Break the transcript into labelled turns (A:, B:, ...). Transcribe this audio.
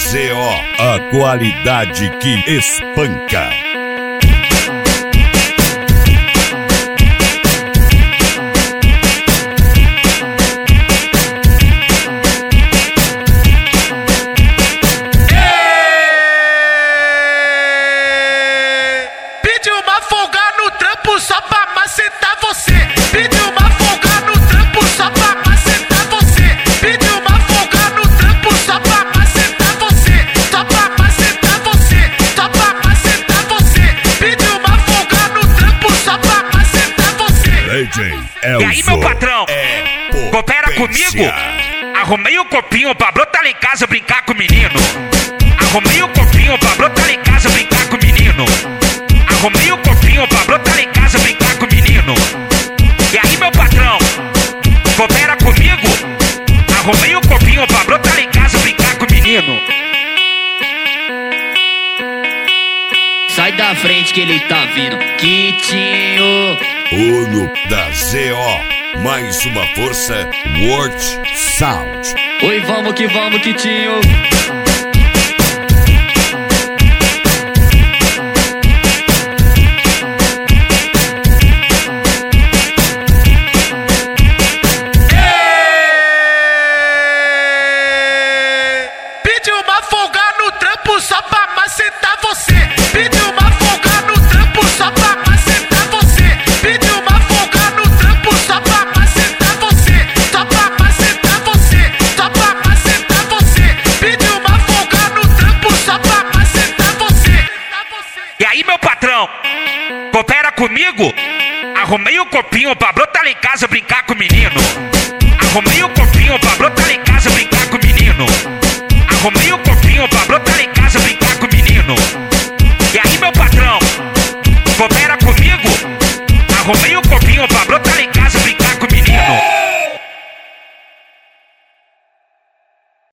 A: ZO, a qualidade que espanca.
B: Pediu uma folga no trampo só pra macetar você. Pediu uma folga no trampo só pra macetar você. Pediu uma folga no trampo só pra macetar você. Só pra macetar você. Só pra macetar você. Pediu uma folga no trampo só pra macetar você.
A: DJ
C: E aí, meu patrão, coopera comigo? Arrumei o copinho pra brotar lá em casa brincar com o menino. Arrumei o copinho pra brotar lá em casa brincar com o menino. Arrumei o copinho pra brotar lá em casa brincar com o menino. E aí, meu patrão, coopera comigo? Arrumei o copinho pra brotar lá em casa brincar com o menino.
D: Sai da frente que ele tá vindo, Quitinho.
A: Uno da ZO, mais uma força, World Sound.
D: Oi, vamos, Quitinho.
B: Pediu uma folga no trampo só pra macetar você. Pediu uma folga no trampo só pra macetar você. Pediu uma folga no trampo só pra macetar você. Só pra macetar você. Só pra macetar você. Pediu uma folga no trampo só pra macetar você.
C: E aí, meu patrão, coopera comigo? Arrumei o copinho pra brotar lá em casa brincar com o menino.